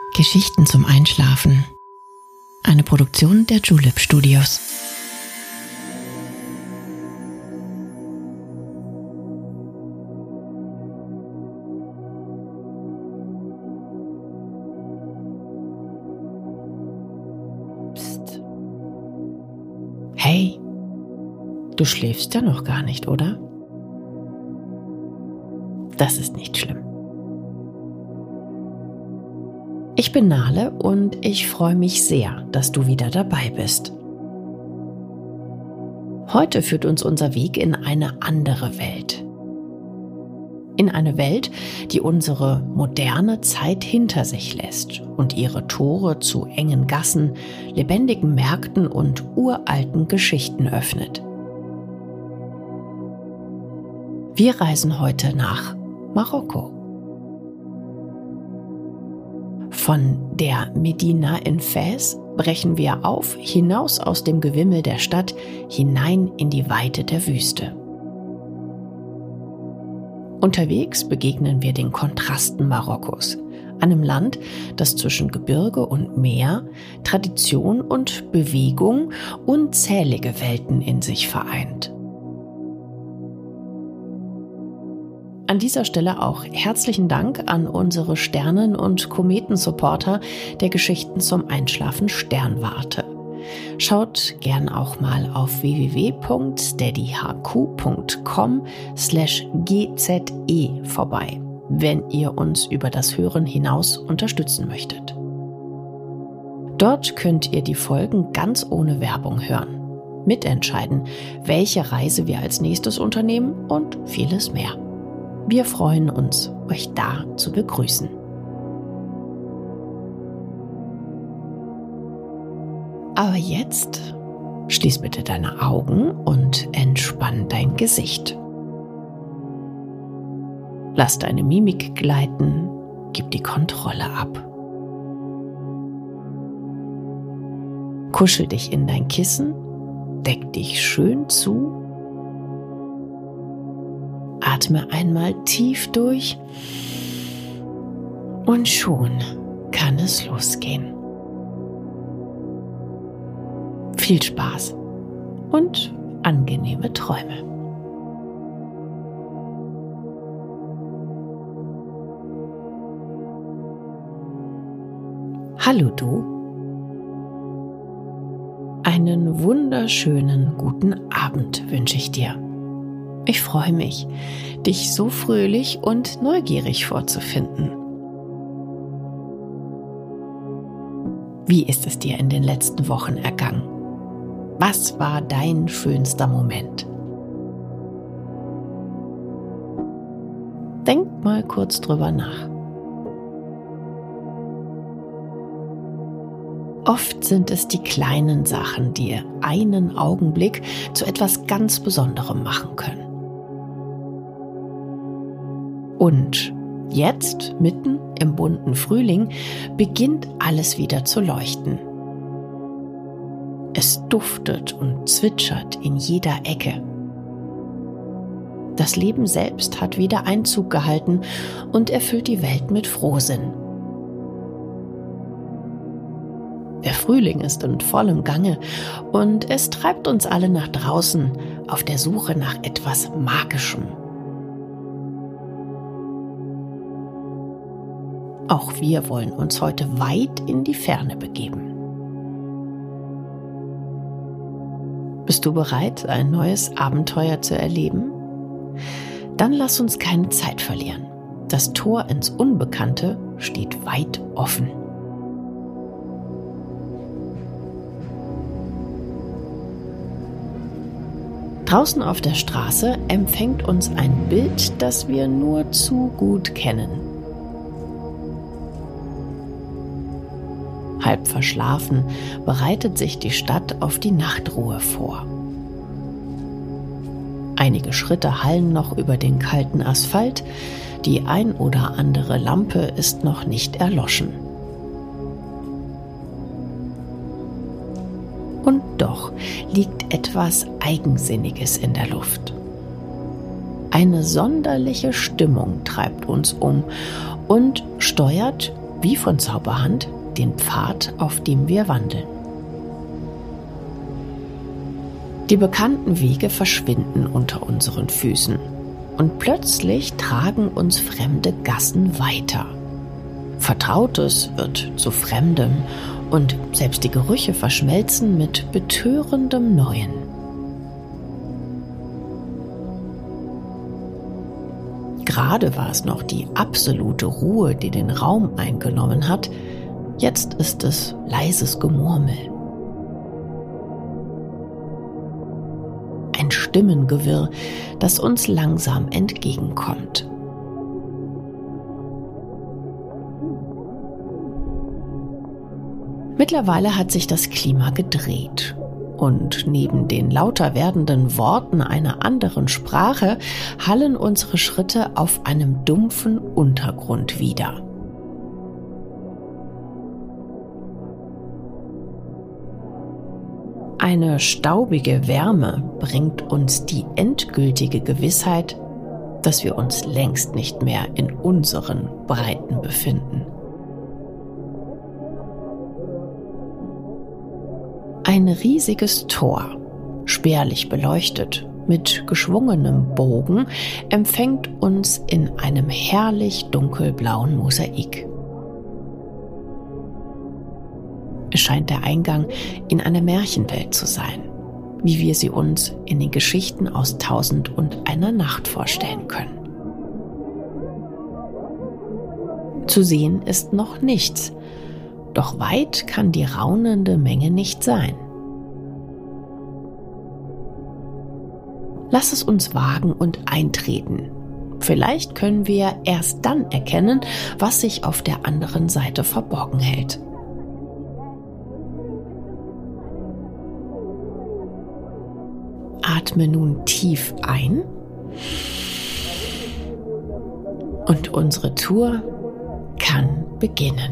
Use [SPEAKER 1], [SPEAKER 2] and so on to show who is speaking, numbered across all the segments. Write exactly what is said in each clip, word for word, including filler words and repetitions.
[SPEAKER 1] Geschichten zum Einschlafen. Eine Produktion der Julep Studios. Psst. Hey, du schläfst ja noch gar nicht, oder? Das ist nicht schlimm. Ich bin Nale und ich freue mich sehr, dass du wieder dabei bist. Heute führt uns unser Weg in eine andere Welt. In eine Welt, die unsere moderne Zeit hinter sich lässt und ihre Tore zu engen Gassen, lebendigen Märkten und uralten Geschichten öffnet. Wir reisen heute nach Marokko. Von der Medina in Fez brechen wir auf, hinaus aus dem Gewimmel der Stadt, hinein in die Weite der Wüste. Unterwegs begegnen wir den Kontrasten Marokkos, einem Land, das zwischen Gebirge und Meer, Tradition und Bewegung unzählige Welten in sich vereint. An dieser Stelle auch herzlichen Dank an unsere Sternen- und Kometensupporter der Geschichten zum Einschlafen Sternwarte. Schaut gern auch mal auf w w w punkt steadyhq punkt com slash g z e vorbei, wenn ihr uns über das Hören hinaus unterstützen möchtet. Dort könnt ihr die Folgen ganz ohne Werbung hören, mitentscheiden, welche Reise wir als nächstes unternehmen und vieles mehr. Wir freuen uns, euch da zu begrüßen. Aber jetzt schließ bitte deine Augen und entspann dein Gesicht. Lass deine Mimik gleiten, gib die Kontrolle ab. Kuschel dich in dein Kissen, deck dich schön zu. Atme einmal tief durch und schon kann es losgehen. Viel Spaß und angenehme Träume. Hallo du. Einen wunderschönen guten Abend wünsche ich dir. Ich freue mich, dich so fröhlich und neugierig vorzufinden. Wie ist es dir in den letzten Wochen ergangen? Was war dein schönster Moment? Denk mal kurz drüber nach. Oft sind es die kleinen Sachen, die einen Augenblick zu etwas ganz Besonderem machen können. Und jetzt, mitten im bunten Frühling, beginnt alles wieder zu leuchten. Es duftet und zwitschert in jeder Ecke. Das Leben selbst hat wieder Einzug gehalten und erfüllt die Welt mit Frohsinn. Der Frühling ist in vollem Gange und es treibt uns alle nach draußen auf der Suche nach etwas Magischem. Auch wir wollen uns heute weit in die Ferne begeben. Bist du bereit, ein neues Abenteuer zu erleben? Dann lass uns keine Zeit verlieren. Das Tor ins Unbekannte steht weit offen. Draußen auf der Straße empfängt uns ein Bild, das wir nur zu gut kennen. Halb verschlafen bereitet sich die Stadt auf die Nachtruhe vor. Einige Schritte hallen noch über den kalten Asphalt, die ein oder andere Lampe ist noch nicht erloschen. Und doch liegt etwas Eigensinniges in der Luft. Eine sonderliche Stimmung treibt uns um und steuert wie von Zauberhand, den Pfad, auf dem wir wandeln. Die bekannten Wege verschwinden unter unseren Füßen und plötzlich tragen uns fremde Gassen weiter. Vertrautes wird zu Fremdem und selbst die Gerüche verschmelzen mit betörendem Neuen. Gerade war es noch die absolute Ruhe, die den Raum eingenommen hat. Jetzt ist es leises Gemurmel. Ein Stimmengewirr, das uns langsam entgegenkommt. Mittlerweile hat sich das Klima gedreht. Und neben den lauter werdenden Worten einer anderen Sprache hallen unsere Schritte auf einem dumpfen Untergrund wider. Eine staubige Wärme bringt uns die endgültige Gewissheit, dass wir uns längst nicht mehr in unseren Breiten befinden. Ein riesiges Tor, spärlich beleuchtet, mit geschwungenem Bogen, empfängt uns in einem herrlich dunkelblauen Mosaik. Es scheint der Eingang in eine Märchenwelt zu sein, wie wir sie uns in den Geschichten aus Tausend und einer Nacht vorstellen können. Zu sehen ist noch nichts, doch weit kann die raunende Menge nicht sein. Lass es uns wagen und eintreten. Vielleicht können wir erst dann erkennen, was sich auf der anderen Seite verborgen hält. Atme nun tief ein und unsere Tour kann beginnen.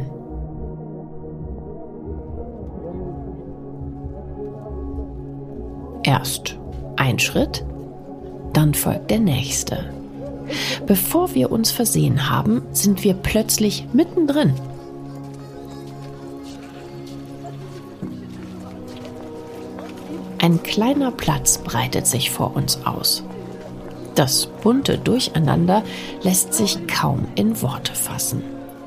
[SPEAKER 1] Erst ein Schritt, dann folgt der nächste. Bevor wir uns versehen haben, sind wir plötzlich mittendrin. Ein kleiner Platz breitet sich vor uns aus. Das bunte Durcheinander lässt sich kaum in Worte fassen.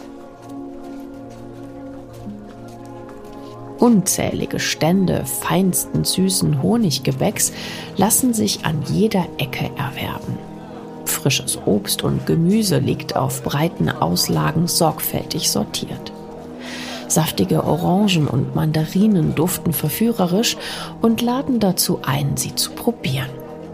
[SPEAKER 1] Unzählige Stände feinsten süßen Honiggebäcks lassen sich an jeder Ecke erwerben. Frisches Obst und Gemüse liegt auf breiten Auslagen sorgfältig sortiert. Saftige Orangen und Mandarinen duften verführerisch und laden dazu ein, sie zu probieren.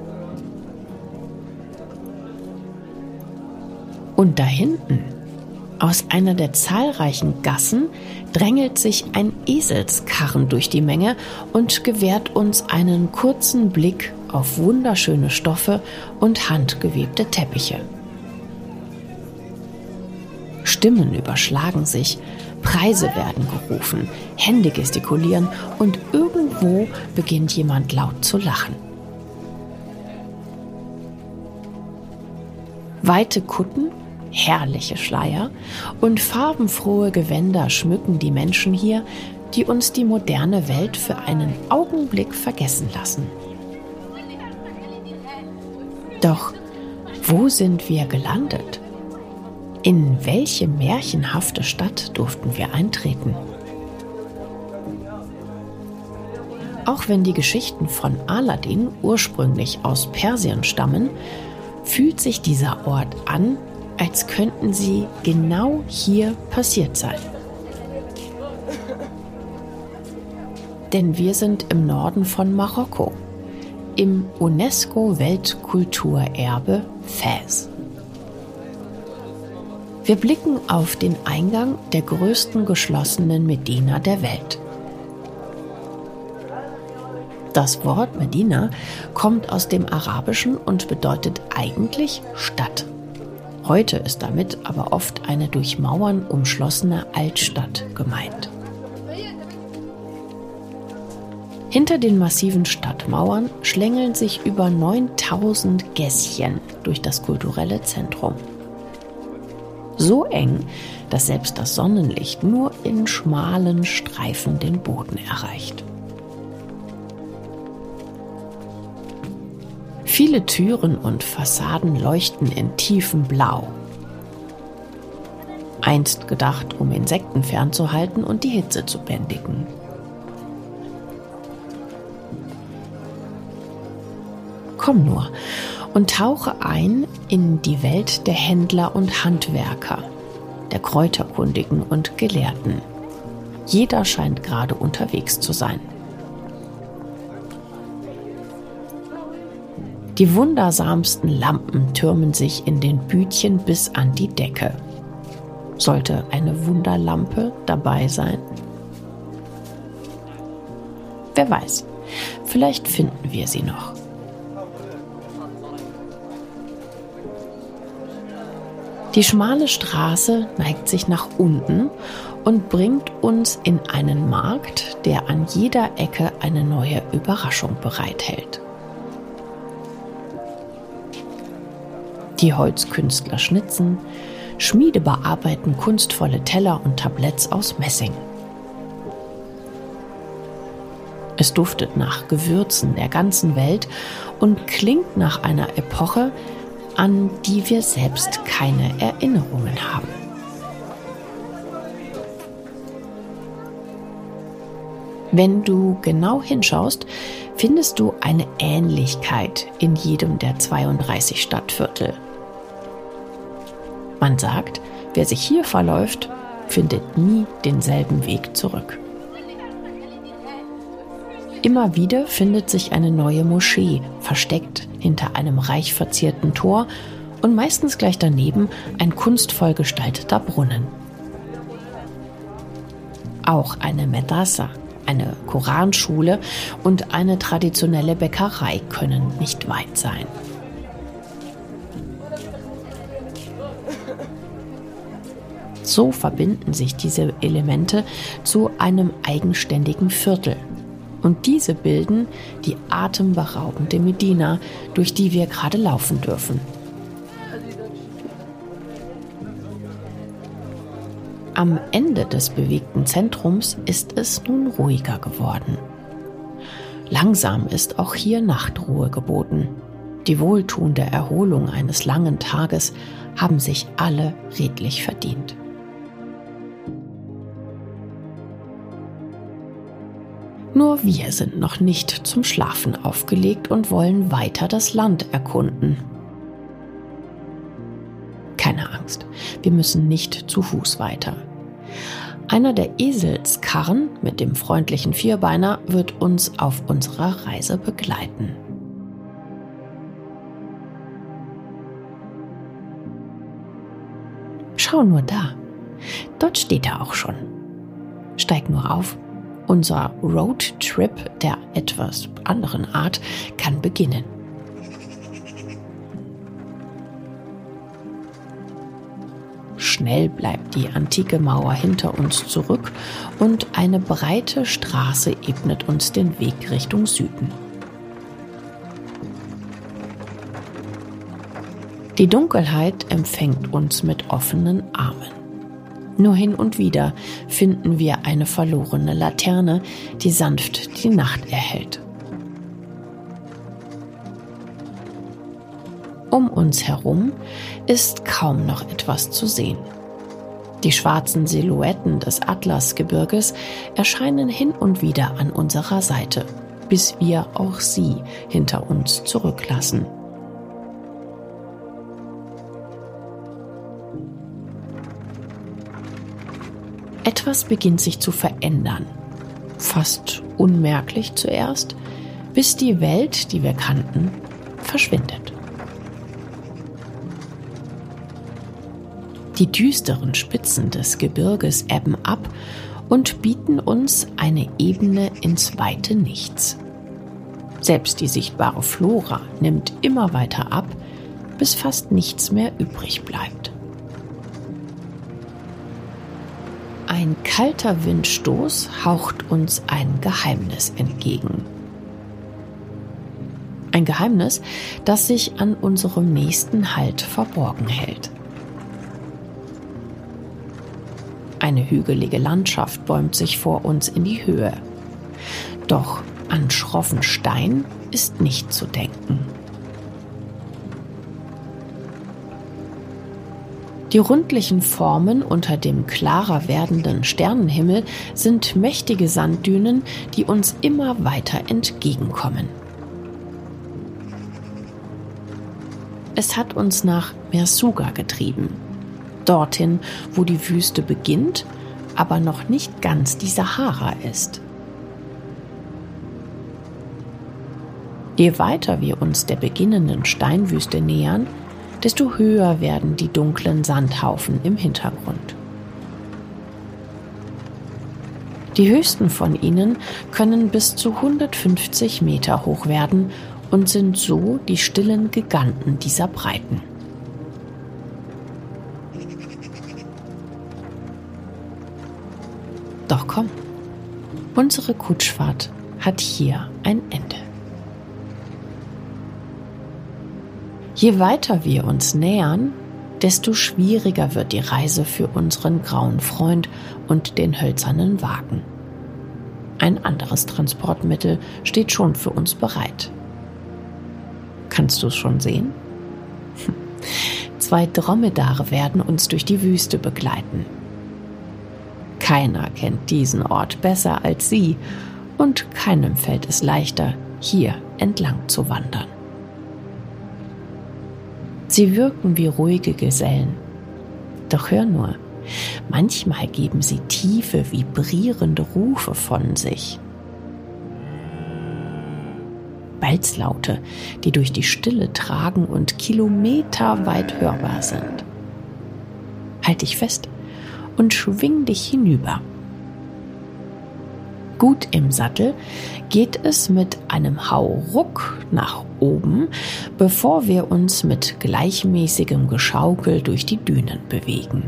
[SPEAKER 1] Und da hinten, aus einer der zahlreichen Gassen, drängelt sich ein Eselskarren durch die Menge und gewährt uns einen kurzen Blick auf wunderschöne Stoffe und handgewebte Teppiche. Stimmen überschlagen sich, Preise werden gerufen, Hände gestikulieren und irgendwo beginnt jemand laut zu lachen. Weite Kutten, herrliche Schleier und farbenfrohe Gewänder schmücken die Menschen hier, die uns die moderne Welt für einen Augenblick vergessen lassen. Doch wo sind wir gelandet? In welche märchenhafte Stadt durften wir eintreten? Auch wenn die Geschichten von Aladdin ursprünglich aus Persien stammen, fühlt sich dieser Ort an, als könnten sie genau hier passiert sein. Denn wir sind im Norden von Marokko, im UNESCO-Weltkulturerbe Fez. Wir blicken auf den Eingang der größten geschlossenen Medina der Welt. Das Wort Medina kommt aus dem Arabischen und bedeutet eigentlich Stadt. Heute ist damit aber oft eine durch Mauern umschlossene Altstadt gemeint. Hinter den massiven Stadtmauern schlängeln sich über neuntausend Gässchen durch das kulturelle Zentrum. So eng, dass selbst das Sonnenlicht nur in schmalen Streifen den Boden erreicht. Viele Türen und Fassaden leuchten in tiefem Blau. Einst gedacht, um Insekten fernzuhalten und die Hitze zu bändigen. Komm nur und tauche ein in die Welt der Händler und Handwerker, der Kräuterkundigen und Gelehrten. Jeder scheint gerade unterwegs zu sein. Die wundersamsten Lampen türmen sich in den Bütchen bis an die Decke. Sollte eine Wunderlampe dabei sein? Wer weiß, vielleicht finden wir sie noch. Die schmale Straße neigt sich nach unten und bringt uns in einen Markt, der an jeder Ecke eine neue Überraschung bereithält. Die Holzkünstler schnitzen, Schmiede bearbeiten kunstvolle Teller und Tabletts aus Messing. Es duftet nach Gewürzen der ganzen Welt und klingt nach einer Epoche, an die wir selbst keine Erinnerungen haben. Wenn du genau hinschaust, findest du eine Ähnlichkeit in jedem der zweiunddreißig Stadtviertel. Man sagt, wer sich hier verläuft, findet nie denselben Weg zurück. Immer wieder findet sich eine neue Moschee, versteckt hinter einem reich verzierten Tor und meistens gleich daneben ein kunstvoll gestalteter Brunnen. Auch eine Medrasa, eine Koranschule und eine traditionelle Bäckerei können nicht weit sein. So verbinden sich diese Elemente zu einem eigenständigen Viertel. Und diese bilden die atemberaubende Medina, durch die wir gerade laufen dürfen. Am Ende des bewegten Zentrums ist es nun ruhiger geworden. Langsam ist auch hier Nachtruhe geboten. Die wohltuende Erholung eines langen Tages haben sich alle redlich verdient. Nur wir sind noch nicht zum Schlafen aufgelegt und wollen weiter das Land erkunden. Keine Angst, wir müssen nicht zu Fuß weiter. Einer der Eselskarren mit dem freundlichen Vierbeiner wird uns auf unserer Reise begleiten. Schau nur da, dort steht er auch schon. Steig nur auf. Unser Roadtrip der etwas anderen Art kann beginnen. Schnell bleibt die antike Mauer hinter uns zurück und eine breite Straße ebnet uns den Weg Richtung Süden. Die Dunkelheit empfängt uns mit offenen Armen. Nur hin und wieder finden wir eine verlorene Laterne, die sanft die Nacht erhellt. Um uns herum ist kaum noch etwas zu sehen. Die schwarzen Silhouetten des Atlasgebirges erscheinen hin und wieder an unserer Seite, bis wir auch sie hinter uns zurücklassen. Etwas beginnt sich zu verändern, fast unmerklich zuerst, bis die Welt, die wir kannten, verschwindet. Die düsteren Spitzen des Gebirges ebben ab und bieten uns eine Ebene ins weite Nichts. Selbst die sichtbare Flora nimmt immer weiter ab, bis fast nichts mehr übrig bleibt. Ein kalter Windstoß haucht uns ein Geheimnis entgegen. Ein Geheimnis, das sich an unserem nächsten Halt verborgen hält. Eine hügelige Landschaft bäumt sich vor uns in die Höhe. Doch an schroffen Stein ist nicht zu denken. Die rundlichen Formen unter dem klarer werdenden Sternenhimmel sind mächtige Sanddünen, die uns immer weiter entgegenkommen. Es hat uns nach Merzouga getrieben, dorthin, wo die Wüste beginnt, aber noch nicht ganz die Sahara ist. Je weiter wir uns der beginnenden Steinwüste nähern, desto höher werden die dunklen Sandhaufen im Hintergrund. Die höchsten von ihnen können bis zu hundertfünfzig Meter hoch werden und sind so die stillen Giganten dieser Breiten. Doch komm, unsere Kutschfahrt hat hier ein Ende. Je weiter wir uns nähern, desto schwieriger wird die Reise für unseren grauen Freund und den hölzernen Wagen. Ein anderes Transportmittel steht schon für uns bereit. Kannst du es schon sehen? Zwei Dromedare werden uns durch die Wüste begleiten. Keiner kennt diesen Ort besser als sie und keinem fällt es leichter, hier entlang zu wandern. Sie wirken wie ruhige Gesellen. Doch hör nur, manchmal geben sie tiefe, vibrierende Rufe von sich. Balzlaute, die durch die Stille tragen und kilometerweit hörbar sind. Halt dich fest und schwing dich hinüber. Gut im Sattel geht es mit einem Hauruck nach oben, bevor wir uns mit gleichmäßigem Geschaukel durch die Dünen bewegen.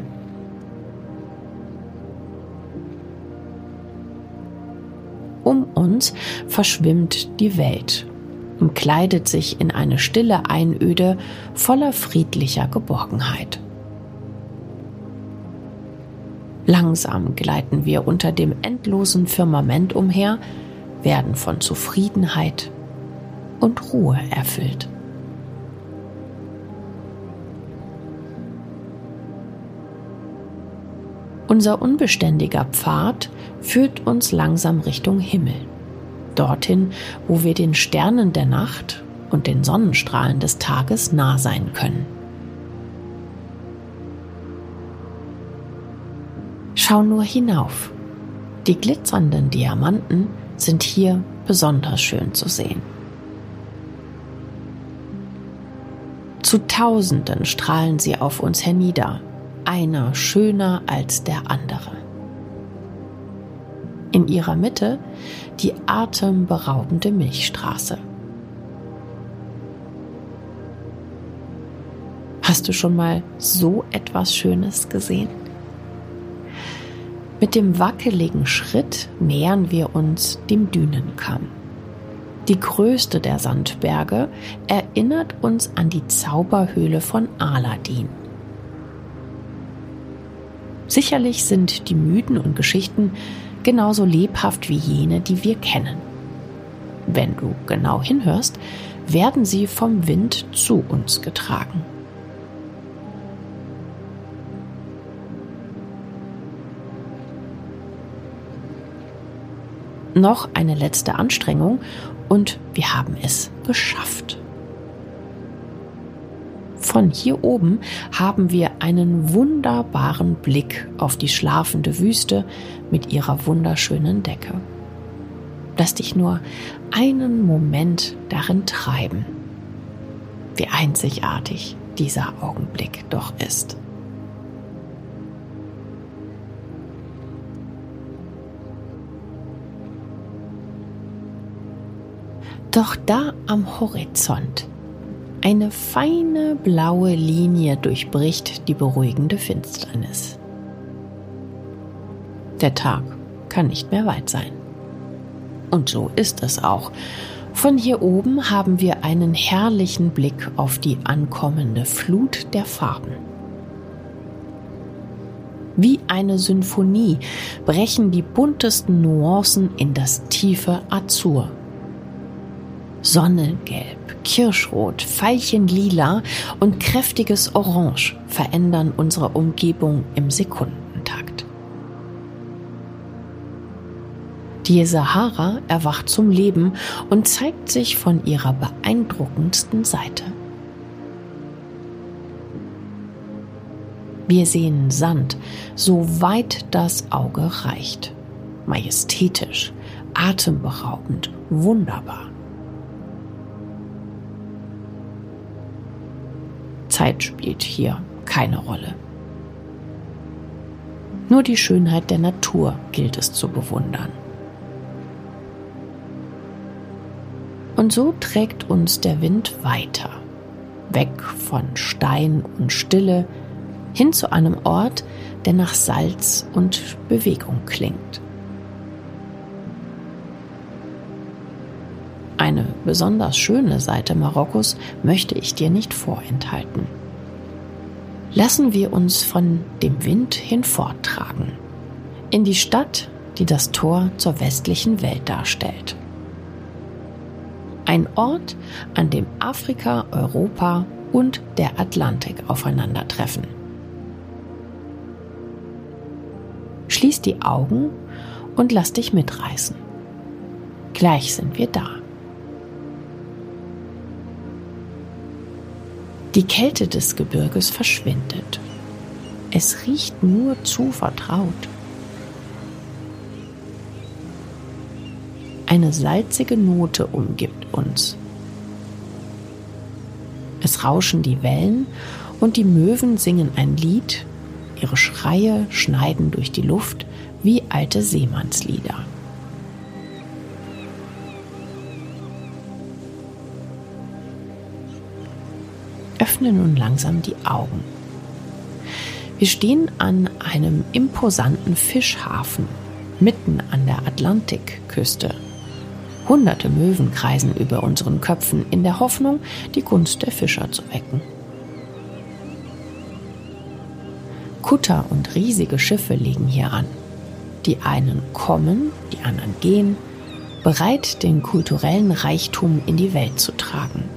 [SPEAKER 1] Um uns verschwimmt die Welt und kleidet sich in eine stille Einöde voller friedlicher Geborgenheit. Langsam gleiten wir unter dem endlosen Firmament umher, werden von Zufriedenheit und Ruhe erfüllt. Unser unbeständiger Pfad führt uns langsam Richtung Himmel, dorthin, wo wir den Sternen der Nacht und den Sonnenstrahlen des Tages nah sein können. Schau nur hinauf. Die glitzernden Diamanten sind hier besonders schön zu sehen. Zu Tausenden strahlen sie auf uns hernieder, einer schöner als der andere. In ihrer Mitte die atemberaubende Milchstraße. Hast du schon mal so etwas Schönes gesehen? Mit dem wackeligen Schritt nähern wir uns dem Dünenkamm. Die größte der Sandberge erinnert uns an die Zauberhöhle von Aladin. Sicherlich sind die Mythen und Geschichten genauso lebhaft wie jene, die wir kennen. Wenn du genau hinhörst, werden sie vom Wind zu uns getragen. Noch eine letzte Anstrengung und wir haben es geschafft. Von hier oben haben wir einen wunderbaren Blick auf die schlafende Wüste mit ihrer wunderschönen Decke. Lass dich nur einen Moment darin treiben, wie einzigartig dieser Augenblick doch ist. Doch da am Horizont eine feine blaue Linie durchbricht die beruhigende Finsternis. Der Tag kann nicht mehr weit sein. Und so ist es auch. Von hier oben haben wir einen herrlichen Blick auf die ankommende Flut der Farben. Wie eine Sinfonie brechen die buntesten Nuancen in das tiefe Azur. Sonnengelb, Kirschrot, Veilchenlila und kräftiges Orange verändern unsere Umgebung im Sekundentakt. Die Sahara erwacht zum Leben und zeigt sich von ihrer beeindruckendsten Seite. Wir sehen Sand, so weit das Auge reicht. Majestätisch, atemberaubend, wunderbar. Zeit spielt hier keine Rolle. Nur die Schönheit der Natur gilt es zu bewundern. Und so trägt uns der Wind weiter, weg von Stein und Stille, hin zu einem Ort, der nach Salz und Bewegung klingt. Eine besonders schöne Seite Marokkos möchte ich dir nicht vorenthalten. Lassen wir uns von dem Wind hinforttragen, in die Stadt, die das Tor zur westlichen Welt darstellt. Ein Ort, an dem Afrika, Europa und der Atlantik aufeinandertreffen. Schließ die Augen und lass dich mitreißen. Gleich sind wir da. Die Kälte des Gebirges verschwindet. Es riecht nur zu vertraut. Eine salzige Note umgibt uns. Es rauschen die Wellen und die Möwen singen ein Lied. Ihre Schreie schneiden durch die Luft wie alte Seemannslieder. Öffne nun langsam die Augen. Wir stehen an einem imposanten Fischhafen, mitten an der Atlantikküste. Hunderte Möwen kreisen über unseren Köpfen in der Hoffnung, die Gunst der Fischer zu wecken. Kutter und riesige Schiffe legen hier an. Die einen kommen, die anderen gehen, bereit, den kulturellen Reichtum in die Welt zu tragen.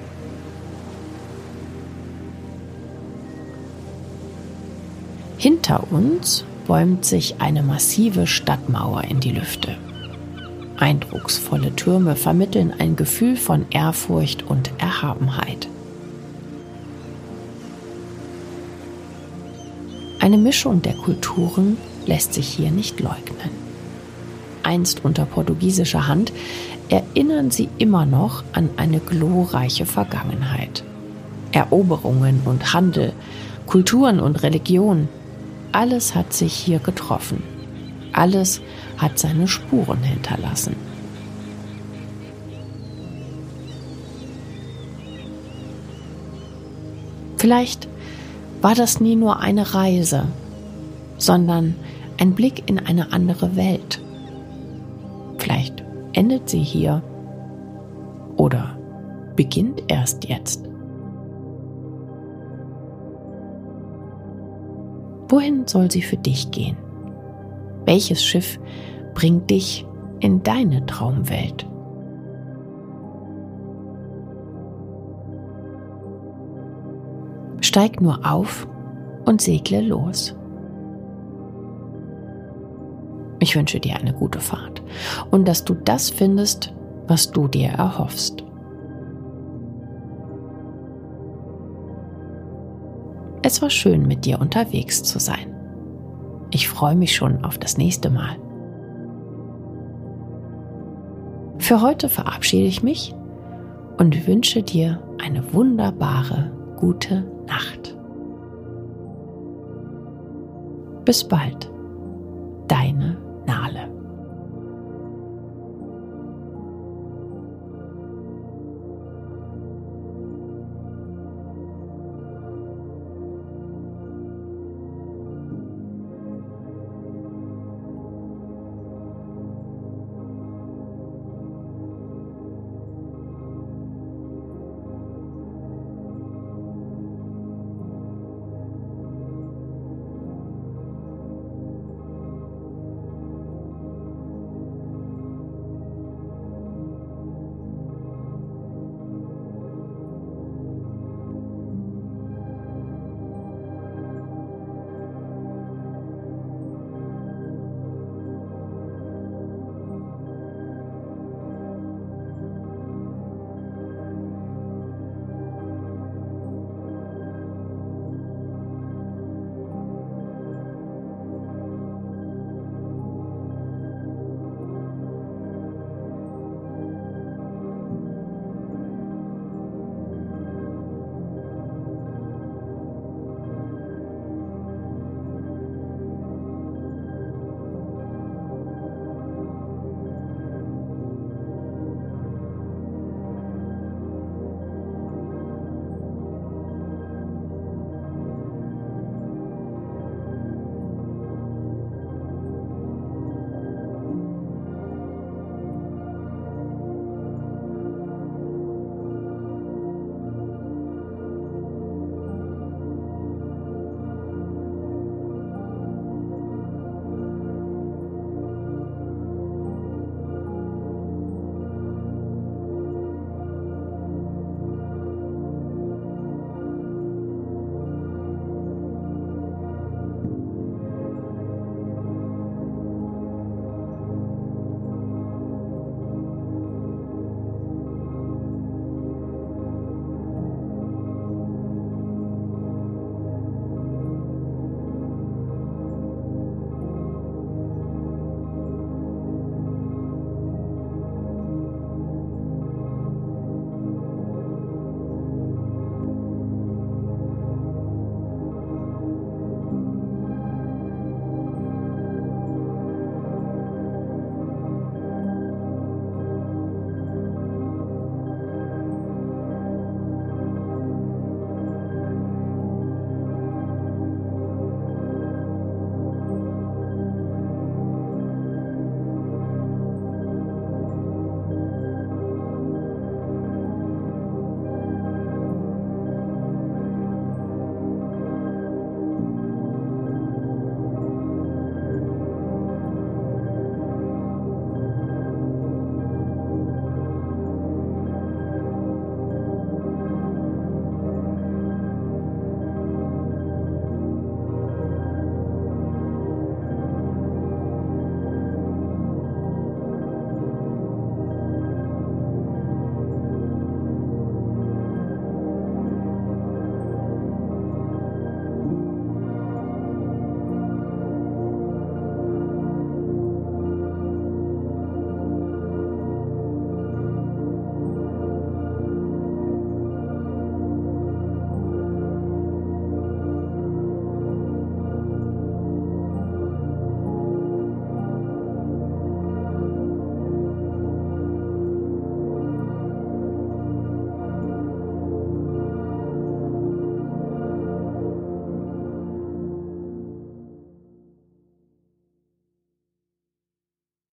[SPEAKER 1] Hinter uns bäumt sich eine massive Stadtmauer in die Lüfte. Eindrucksvolle Türme vermitteln ein Gefühl von Ehrfurcht und Erhabenheit. Eine Mischung der Kulturen lässt sich hier nicht leugnen. Einst unter portugiesischer Hand erinnern sie immer noch an eine glorreiche Vergangenheit. Eroberungen und Handel, Kulturen und Religion, alles hat sich hier getroffen. Alles hat seine Spuren hinterlassen. Vielleicht war das nie nur eine Reise, sondern ein Blick in eine andere Welt. Vielleicht endet sie hier oder beginnt erst jetzt. Wohin soll sie für dich gehen? Welches Schiff bringt dich in deine Traumwelt? Steig nur auf und segle los. Ich wünsche dir eine gute Fahrt und dass du das findest, was du dir erhoffst. Es war schön, mit dir unterwegs zu sein. Ich freue mich schon auf das nächste Mal. Für heute verabschiede ich mich und wünsche dir eine wunderbare, gute Nacht. Bis bald.